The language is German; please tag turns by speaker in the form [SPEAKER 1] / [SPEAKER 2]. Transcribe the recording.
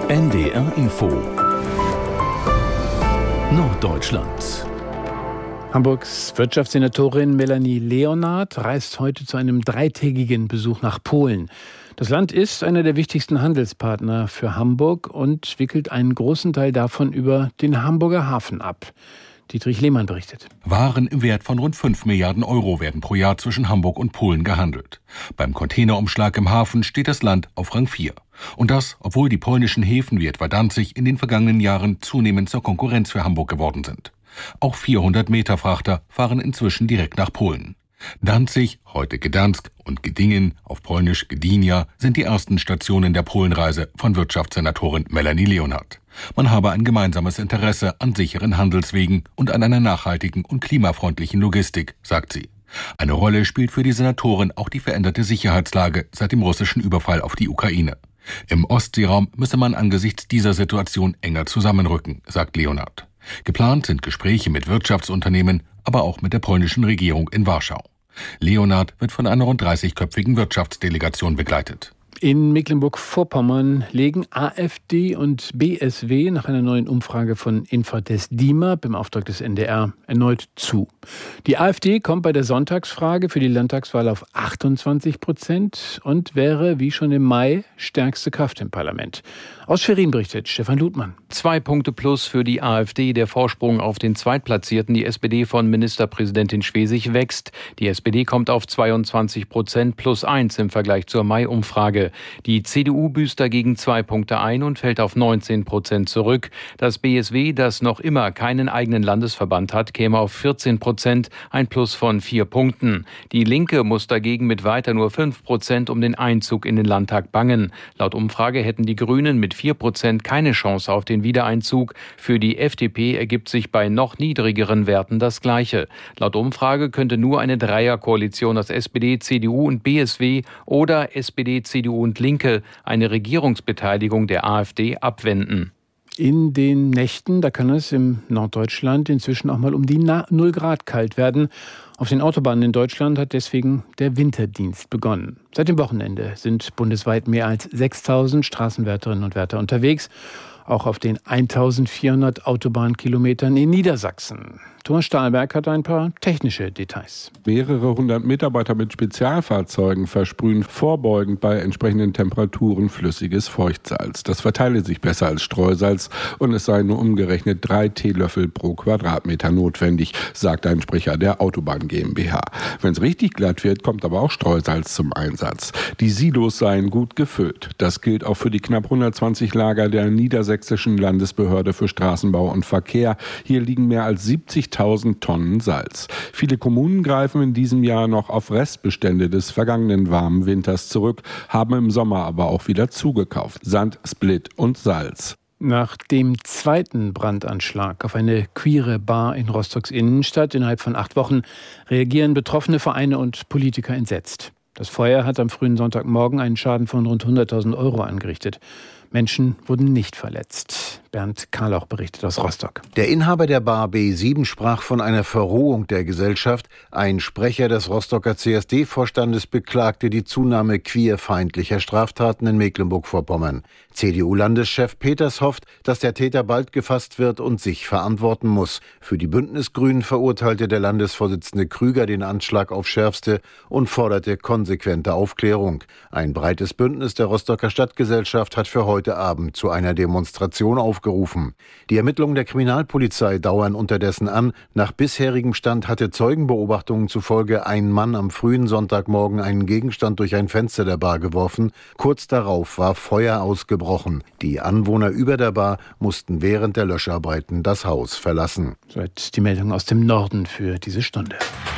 [SPEAKER 1] NDR Info Norddeutschland.
[SPEAKER 2] Hamburgs Wirtschaftssenatorin Melanie Leonhardt reist heute zu einem 3-tägigen Besuch nach Polen. Das Land ist einer der wichtigsten Handelspartner für Hamburg und wickelt einen großen Teil davon über den Hamburger Hafen ab. Dietrich Lehmann berichtet.
[SPEAKER 3] Waren im Wert von rund 5 Milliarden Euro werden pro Jahr zwischen Hamburg und Polen gehandelt. Beim Containerumschlag im Hafen steht das Land auf Rang 4. Und das, obwohl die polnischen Häfen wie etwa Danzig in den vergangenen Jahren zunehmend zur Konkurrenz für Hamburg geworden sind. Auch 400-Meter-Frachter fahren inzwischen direkt nach Polen. Danzig, heute Gdansk, und Gdingen, auf Polnisch Gdynia, sind die ersten Stationen der Polenreise von Wirtschaftssenatorin Melanie Leonhardt. Man habe ein gemeinsames Interesse an sicheren Handelswegen und an einer nachhaltigen und klimafreundlichen Logistik, sagt sie. Eine Rolle spielt für die Senatorin auch die veränderte Sicherheitslage seit dem russischen Überfall auf die Ukraine. Im Ostseeraum müsse man angesichts dieser Situation enger zusammenrücken, sagt Leonhardt. Geplant sind Gespräche mit Wirtschaftsunternehmen, aber auch mit der polnischen Regierung in Warschau. Leonhardt wird von einer rund 30-köpfigen Wirtschaftsdelegation begleitet.
[SPEAKER 2] In Mecklenburg-Vorpommern legen AfD und BSW nach einer neuen Umfrage von Infratest DIMAP im Auftrag des NDR erneut zu. Die AfD kommt bei der Sonntagsfrage für die Landtagswahl auf 28% und wäre wie schon im Mai stärkste Kraft im Parlament. Aus Schwerin berichtet Stefan Ludmann.
[SPEAKER 4] 2 Punkte plus für die AfD. Der Vorsprung auf den Zweitplatzierten, die SPD von Ministerpräsidentin Schwesig, wächst. Die SPD kommt auf 22% plus 1 im Vergleich zur Mai-Umfrage. Die CDU büßt dagegen 2 Punkte ein und fällt auf 19% zurück. Das BSW, das noch immer keinen eigenen Landesverband hat, käme auf 14%, ein Plus von 4 Punkten. Die Linke muss dagegen mit weiter nur 5% um den Einzug in den Landtag bangen. Laut Umfrage hätten die Grünen mit 4% keine Chance auf den Wiedereinzug. Für die FDP ergibt sich bei noch niedrigeren Werten das Gleiche. Laut Umfrage könnte nur eine Dreierkoalition aus SPD, CDU und BSW oder SPD, CDU und Linke eine Regierungsbeteiligung der AfD abwenden.
[SPEAKER 2] In den Nächten, da kann es im Norddeutschland inzwischen auch mal um die 0 Grad kalt werden. Auf den Autobahnen in Deutschland hat deswegen der Winterdienst begonnen. Seit dem Wochenende sind bundesweit mehr als 6.000 Straßenwärterinnen und Wärter unterwegs, auch auf den 1.400 Autobahnkilometern in Niedersachsen. Thomas Stahlberg hat ein paar technische Details.
[SPEAKER 5] Mehrere hundert Mitarbeiter mit Spezialfahrzeugen versprühen vorbeugend bei entsprechenden Temperaturen flüssiges Feuchtsalz. Das verteile sich besser als Streusalz und es sei nur umgerechnet 3 Teelöffel pro Quadratmeter notwendig, sagt ein Sprecher der Autobahn GmbH. Wenn es richtig glatt wird, kommt aber auch Streusalz zum Einsatz. Die Silos seien gut gefüllt. Das gilt auch für die knapp 120 Lager der Niedersächsischen Landesbehörde für Straßenbau und Verkehr. Hier liegen mehr als 70.000 Tonnen Salz. Viele Kommunen greifen in diesem Jahr noch auf Restbestände des vergangenen warmen Winters zurück, haben im Sommer aber auch wieder zugekauft. Sand, Split und Salz.
[SPEAKER 2] Nach dem zweiten Brandanschlag auf eine queere Bar in Rostocks Innenstadt innerhalb von 8 Wochen reagieren betroffene Vereine und Politiker entsetzt. Das Feuer hat am frühen Sonntagmorgen einen Schaden von rund 100.000 Euro angerichtet. Menschen wurden nicht verletzt. Bernd Karlauch berichtet aus Rostock.
[SPEAKER 6] Der Inhaber der Bar B7 sprach von einer Verrohung der Gesellschaft. Ein Sprecher des Rostocker CSD-Vorstandes beklagte die Zunahme queerfeindlicher Straftaten in Mecklenburg-Vorpommern. CDU-Landeschef Peters hofft, dass der Täter bald gefasst wird und sich verantworten muss. Für die Bündnisgrünen verurteilte der Landesvorsitzende Krüger den Anschlag aufs Schärfste und forderte konsequente Aufklärung. Ein breites Bündnis der Rostocker Stadtgesellschaft hat für heute Abend zu einer Demonstration aufgerufen. Die Ermittlungen der Kriminalpolizei dauern unterdessen an. Nach bisherigem Stand hatte Zeugenbeobachtungen zufolge ein Mann am frühen Sonntagmorgen einen Gegenstand durch ein Fenster der Bar geworfen. Kurz darauf war Feuer ausgebrochen. Die Anwohner über der Bar mussten während der Löscharbeiten das Haus verlassen.
[SPEAKER 2] Soweit die Meldung aus dem Norden für diese Stunde.